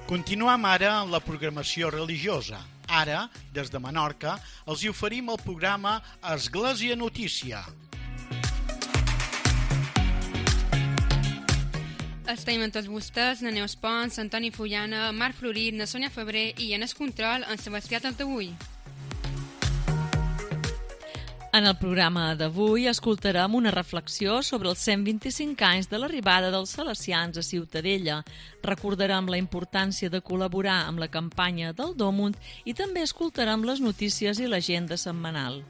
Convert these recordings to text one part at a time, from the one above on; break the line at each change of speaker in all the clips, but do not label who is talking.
Continuem ara amb la programació religiosa. Ara, des de Menorca, els hi oferim el programa Església Notícia.
Estem amb tots vostès, na Neus Pons, Antoni Fullana, Marc Florit, na Sònia Febrer i en el control, en Sebastià Taltabull.
En el programa d'avui escoltarem una reflexió sobre els 125 anys de l'arribada dels salesians a Ciutadella. Recordarem la importància de col·laborar amb la campanya del Dòmunt i també escoltarem les notícies i l'agenda setmanal.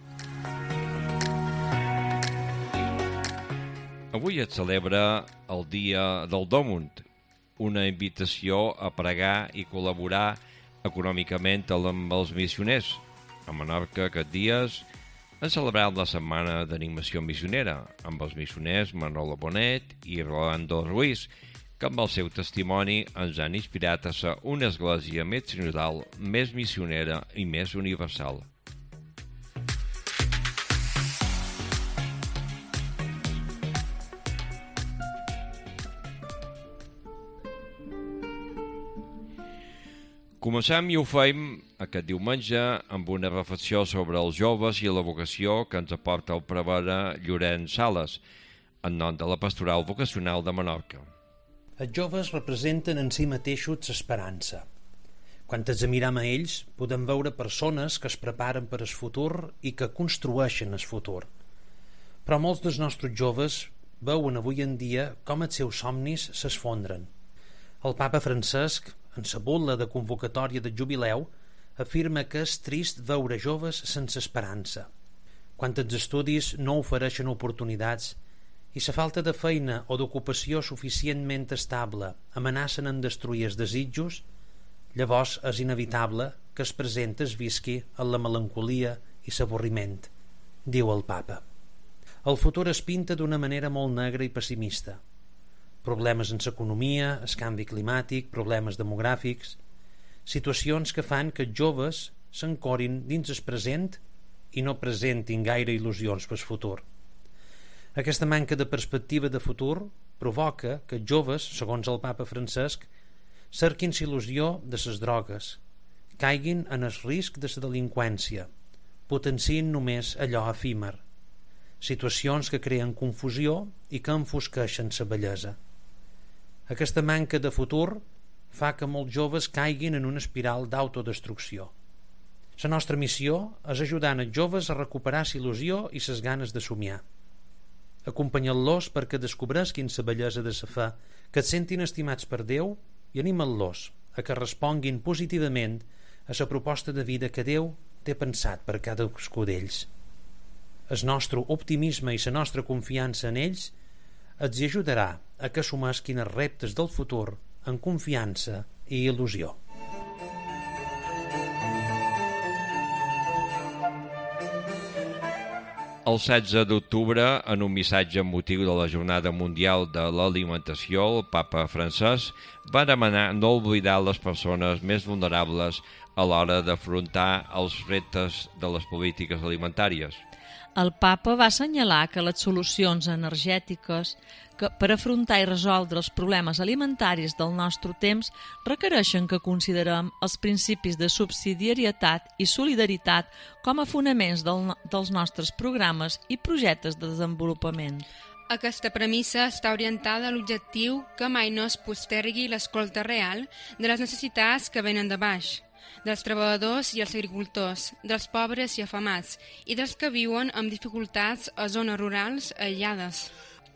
Avui es celebra el Dia del Dòmunt, una invitació a pregar i col·laborar econòmicament amb els missioners. A Menorca aquests dies han celebrat la setmana d'animació missionera amb els missioners Manolo Bonet i Rolando Ruiz, que amb el seu testimoni ens han inspirat a ser una església més sinodal, més missionera i més universal. Comencem i ho fem aquest diumenge amb una reflexió sobre els joves i la vocació que ens aporta el prevere Llorenç Sales, en nom de la Pastoral Vocacional de Menorca.
Els joves representen en si mateixos l'esperança. Quan ens miram a ells, podem veure persones que es preparen per al futur i que construeixen el futur. Però molts dels nostres joves veuen avui en dia com els seus somnis s'esfondren. El papa Francesc, en la bul·la de convocatòria de jubileu, afirma que és trist veure joves sense esperança. Quan els estudis no ofereixen oportunitats i la falta de feina o d'ocupació suficientment estable amenacen en destruir els desitjos, llavors és inevitable que es present es visqui en la melancolia i l'avorriment, diu el papa. El futur es pinta d'una manera molt negra i pessimista. Problemes en l'economia, el canvi climàtic, problemes demogràfics, situacions que fan que els joves s'encorin dins el present i no presentin gaire il·lusions per al futur. Aquesta manca de perspectiva de futur provoca que els joves, segons el papa Francesc, cerquin il·lusió de les drogues, caiguin en el risc de la delinqüència, potenciïn només allò efímer, situacions que creen confusió i que enfosqueixen la bellesa. Aquesta manca de futur fa que molts joves caiguin en una espiral d'autodestrucció. La nostra missió és ajudar els joves a recuperar l'il·lusió i les ganes de somiar. Acompanyant-los perquè descobresquin la bellesa de la fe, que es sentin estimats per Déu i animant-los a que responguin positivament a la proposta de vida que Déu té pensat per cadascú d'ells. El nostre optimisme i la nostra confiança en ells els ajudarà a que assumesquin els reptes del futur amb confiança i il·lusió.
El 16 d'octubre, en un missatge amb motiu de la Jornada Mundial de l'Alimentació, el papa Francesc va demanar no oblidar les persones més vulnerables a l'hora d'afrontar els reptes de les polítiques alimentàries.
El papa va assenyalar que les solucions energètiques per afrontar i resoldre els problemes alimentaris del nostre temps requereixen que considerem els principis de subsidiarietat i solidaritat com a fonaments dels nostres programes i projectes de desenvolupament.
Aquesta premissa està orientada a l'objectiu que mai no es postergui l'escolta real de les necessitats que venen de baix, dels treballadors i els agricultors, dels pobres i afamats i dels que viuen amb dificultats a zones rurals aïllades.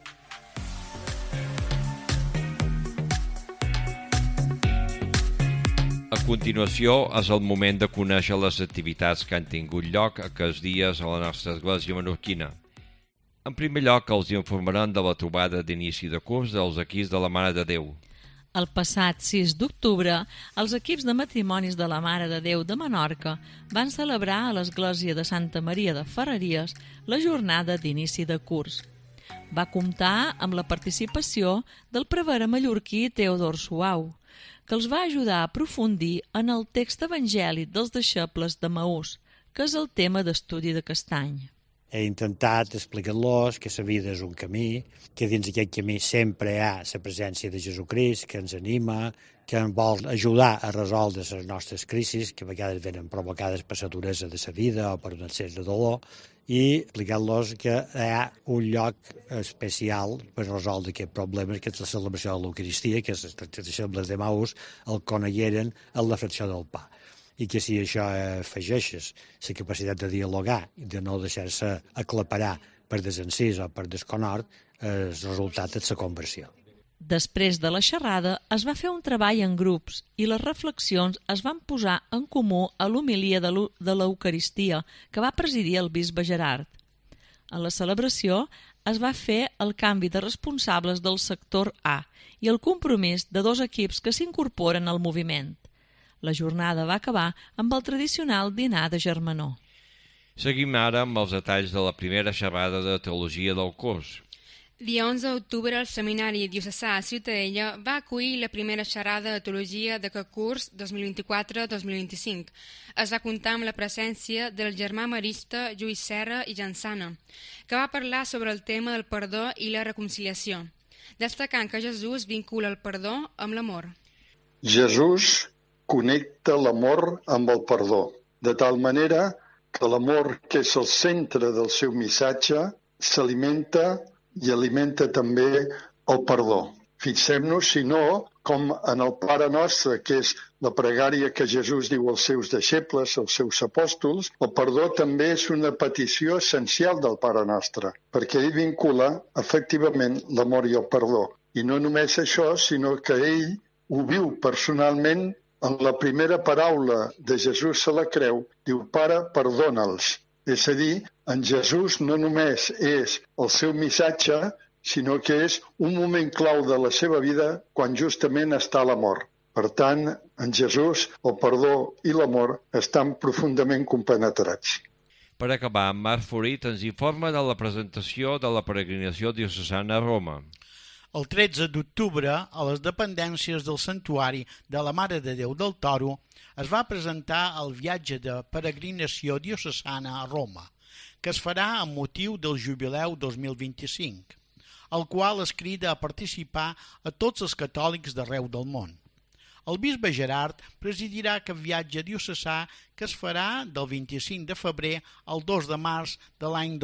A continuació és el moment de conèixer les activitats que han tingut lloc aquests dies a la nostra església menorquina. En primer lloc, els informarem de la trobada d'inici de curs dels equips de la Mare de Déu.
El passat 6 d'octubre, els equips de matrimonis de la Mare de Déu de Menorca van celebrar a l'església de Santa Maria de Ferreries la jornada d'inici de curs. Va comptar amb la participació del prevere mallorquí Teodor Suau, que els va ajudar a aprofundir en el text evangèlic dels deixebles de Maús, que és el tema d'estudi d'aquest any.
He intentat explicar-los que la vida és un camí, que dins d'aquest camí sempre hi ha la presència de Jesucrist, que ens anima, que ens vol ajudar a resoldre les nostres crisis, que a vegades venen provocades per la duresa de la vida o per un excés de dolor, i explicar-los que hi ha un lloc especial per resoldre aquests problemes, que és la celebració de l'Eucaristia, que els deixebles d'Emaús el conegueren en la fracció del pa. I que si això afegeixes la capacitat de dialogar i de no deixar-se aclaparar per desencís o per desconhort, el resultat és la conversió.
Després de la xerrada es va fer un treball en grups i les reflexions es van posar en comú a l'homilia de l'Eucaristia que va presidir el bisbe Gerard. En la celebració es va fer el canvi de responsables del sector A i el compromís de 2 equips que s'incorporen al moviment. La jornada va acabar amb el tradicional dinar de germanor.
Seguim ara amb els detalls de la primera xerrada de teologia del curs.
Dia 11 d'octubre, el Seminari Diocesà a Ciutadella va acollir la primera xerrada de teologia d'aquest curs 2024-2025. Es va comptar amb la presència del germà marista Lluís Serra i Jansana, que va parlar sobre el tema del perdó i la reconciliació, destacant que Jesús vincula el perdó amb l'amor.
Jesús connecta l'amor amb el perdó, de tal manera que l'amor, que és el centre del seu missatge, s'alimenta i alimenta també el perdó. Fixem-nos, si no, com en el Pare Nostre, que és la pregària que Jesús diu als seus deixebles, als seus apòstols, el perdó també és una petició essencial del Pare Nostre, perquè ell vincula efectivament l'amor i el perdó. I no només això, sinó que ell ho viu personalment en la primera paraula de Jesús a la creu, diu, Pare, perdona'ls. És a dir, en Jesús no només és el seu missatge, sinó que és un moment clau de la seva vida quan justament està l'amor. Per tant, en Jesús el perdó i l'amor estan profundament compenetrats.
Per acabar, Marc Florit ens informa de la presentació de la peregrinació diocesana a Roma.
El 13 d'octubre, a les dependències del Santuari de la Mare de Déu del Toro, es va presentar el viatge de peregrinació diocesana a Roma, que es farà amb motiu del Jubileu 2025, el qual es crida a participar a tots els catòlics d'arreu del món. El bisbe Gerard presidirà aquest viatge diocesà que es farà del 25 de febrer al 2 de març de l'any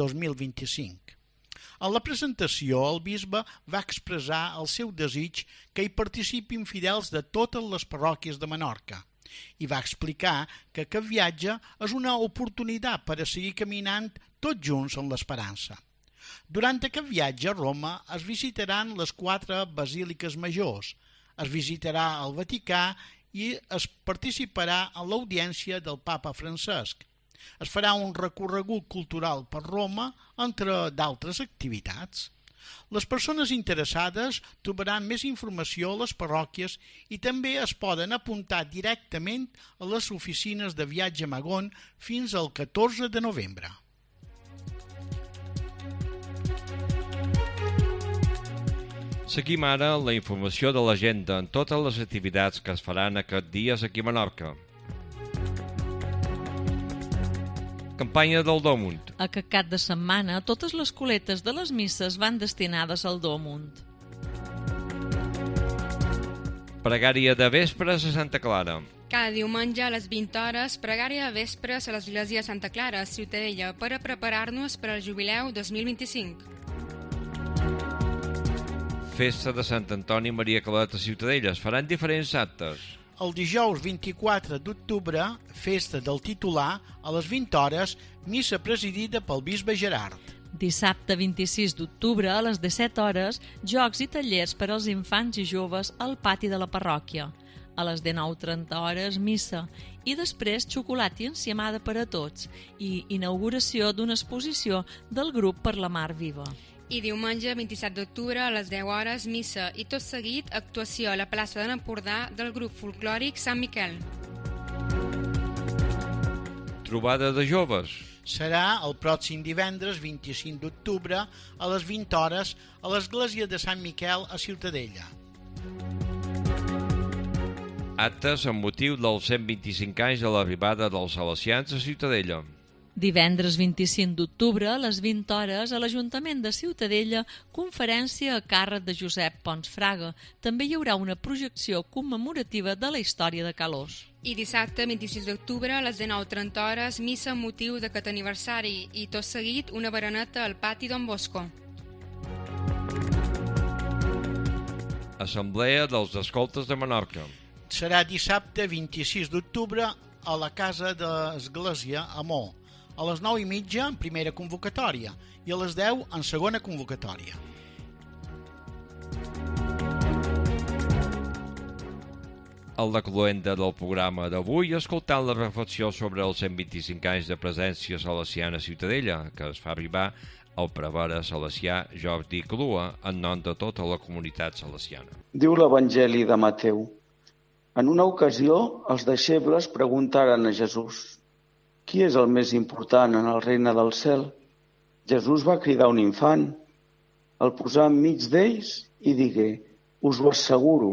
2025. En la presentació, el bisbe va expressar el seu desig que hi participin fidels de totes les parròquies de Menorca i va explicar que aquest viatge és una oportunitat per a seguir caminant tots junts en l'esperança. Durant aquest viatge a Roma es visitaran les 4 basíliques majors, es visitarà el Vaticà i es participarà en l'audiència del Papa Francesc. Es farà un recorregut cultural per Roma, entre d'altres activitats. Les persones interessades trobaran més informació a les parròquies i també es poden apuntar directament a les oficines de Viatge Magón fins al 14 de novembre.
Seguim ara la informació de l'agenda en totes les activitats que es faran aquests dies aquí a Menorca. Campanya del Dòmunt.
Aquest cap de setmana, totes les coletes de les misses van destinades al Dòmunt.
Pregària de vespres a Santa Clara.
Cada diumenge a les 20 hores, pregària de vespres a l'església de Santa Clara, a Ciutadella, per a preparar-nos per al Jubileu 2025.
Festa de Sant Antoni Maria Claret a Ciutadella. Es faran diferents actes.
El dijous 24 d'octubre, festa del titular, a les 20 hores, missa presidida pel bisbe Gerard.
Dissabte 26 d'octubre, a les 17 hores, jocs i tallers per als infants i joves al pati de la parròquia. A les 19:30 hores, missa, i després xocolata i enciamada per a tots i inauguració d'una exposició del grup Per la Mar Viva.
I diumenge 27 d'octubre a les 10 hores, missa i tot seguit actuació a la plaça de l'Empordà del grup folclòric Sant Miquel.
Trobada de joves.
Serà el pròxim divendres 25 d'octubre a les 20 hores a l'església de Sant Miquel a Ciutadella.
Actes amb motiu dels 125 anys de l'arribada dels salesians a Ciutadella.
Divendres 25 d'octubre, a les 20 hores, a l'Ajuntament de Ciutadella, conferència a càrrec de Josep Pons Fraga. També hi haurà una projecció commemorativa de la història de Calós.
I dissabte, 26 d'octubre, a les 19:30 hores, missa amb motiu d'aquest aniversari i, tot seguit, una bereneta al pati Don Bosco.
Assemblea dels Escoltes de Menorca.
Serà dissabte 26 d'octubre a la Casa d'Església a Mó. A les 9:30 en primera convocatòria i a les 10 en segona convocatòria.
El decloenda del programa d'avui, escoltant la reflexió sobre els 125 anys de presència salesiana a Ciutadella, que es fa arribar el prevere salesià Jordi Clua en nom de tota la comunitat salesiana.
Diu l'Evangeli de Mateu: en una ocasió, els deixebles preguntaren a Jesús: qui és el més important en el regne del cel? Jesús va cridar un infant, el posà enmig d'ells i digué: us ho asseguro,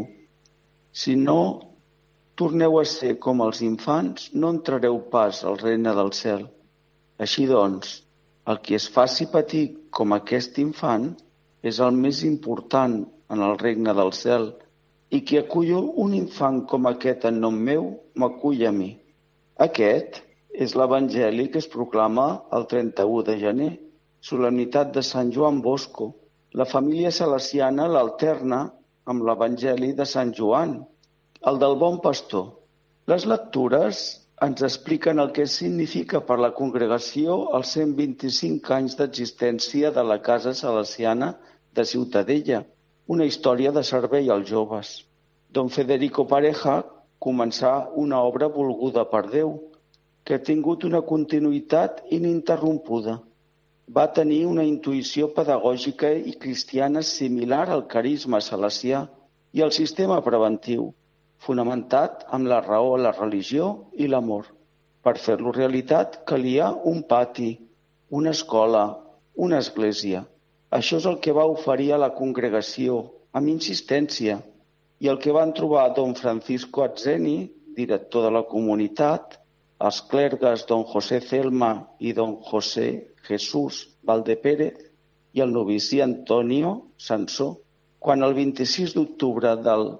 si no torneu a ser com els infants, no entrareu pas al regne del cel. Així doncs, el qui es faci petit com aquest infant és el més important en el regne del cel, i qui acull un infant com aquest en nom meu, m'acull a mi. Aquest és l'Evangeli que es proclama el 31 de gener, solemnitat de Sant Joan Bosco. La família salesiana l'alterna amb l'Evangeli de Sant Joan, el del Bon Pastor. Les lectures ens expliquen el que significa per la congregació els 125 anys d'existència de la Casa Salesiana de Ciutadella, una història de servei als joves. Don Federico Pareja començà una obra volguda per Déu, que ha tingut una continuïtat ininterrompuda. Va tenir una intuïció pedagògica i cristiana similar al carisma salesià i al sistema preventiu, fonamentat amb la raó, la religió i l'amor. Per fer-lo realitat calia un pati, una escola, una església. Això és el que va oferir a la congregació, amb insistència, i el que van trobar don Francisco Atzeni, director de la comunitat, els clergues don José Celma i don José Jesús Valdepérez i el novici Antonio Sansó, quan el 26 d'octubre del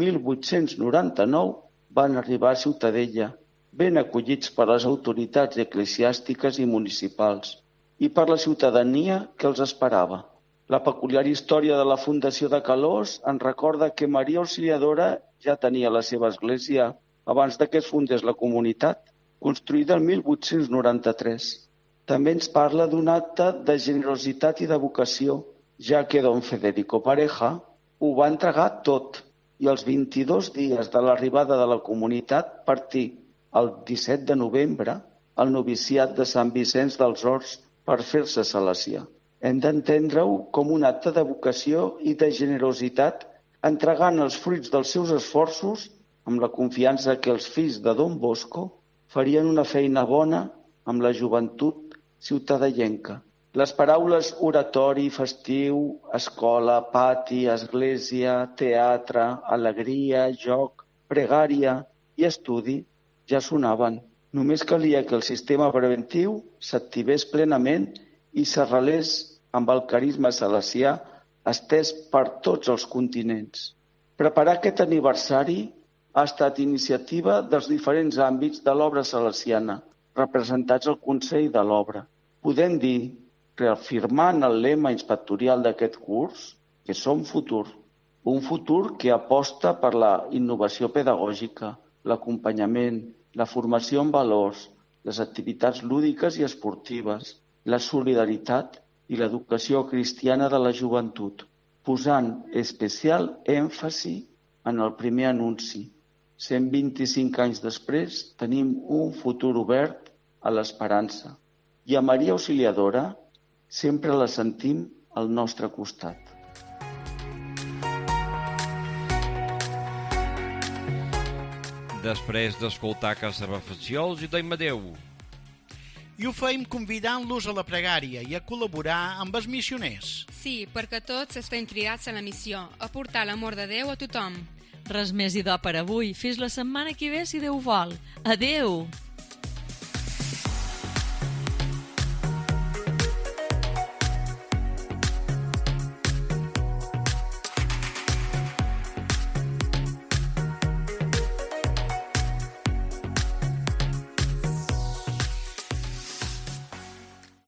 1899 van arribar a Ciutadella, ben acollits per les autoritats eclesiàstiques i municipals i per la ciutadania que els esperava. La peculiar història de la fundació de Calós ens recorda que Maria Auxiliadora ja tenia la seva església abans que es fundés la comunitat, construïda el 1893. També ens parla d'un acte de generositat i de vocació, ja que don Federico Pareja ho va entregar tot i els 22 dies de l'arribada de la comunitat partí el 17 de novembre al noviciat de Sant Vicenç dels Horts per fer-se salesià. Hem d'entendre-ho com un acte de vocació i de generositat, entregant els fruits dels seus esforços amb la confiança que els fills de Don Bosco farien una feina bona amb la joventut ciutadellenca. Les paraules oratori, festiu, escola, pati, església, teatre, alegria, joc, pregària i estudi ja sonaven. Només calia que el sistema preventiu s'activés plenament i s'arrelés amb el carisma salesià estès per tots els continents. Preparar aquest aniversari ha estat iniciativa dels diferents àmbits de l'obra salesiana, representats al Consell de l'Obra. Podem dir, reafirmant el lema inspectorial d'aquest curs, que som futur. Un futur que aposta per la innovació pedagògica, l'acompanyament, la formació en valors, les activitats lúdiques i esportives, la solidaritat i l'educació cristiana de la joventut, posant especial èmfasi en el primer anunci. 125 anys després tenim un futur obert a l'esperança i a Maria Auxiliadora sempre la sentim al nostre costat.
Després d'escoltar aquesta reflexió, els hi donem adeu.
I ho feim convidant-los a la pregària i a col·laborar amb els missioners.
Sí, perquè tots estem cridats a la missió, a portar l'amor de Déu a tothom.
Res més idò per avui. Fins la setmana que ve, si Déu vol. Adeu!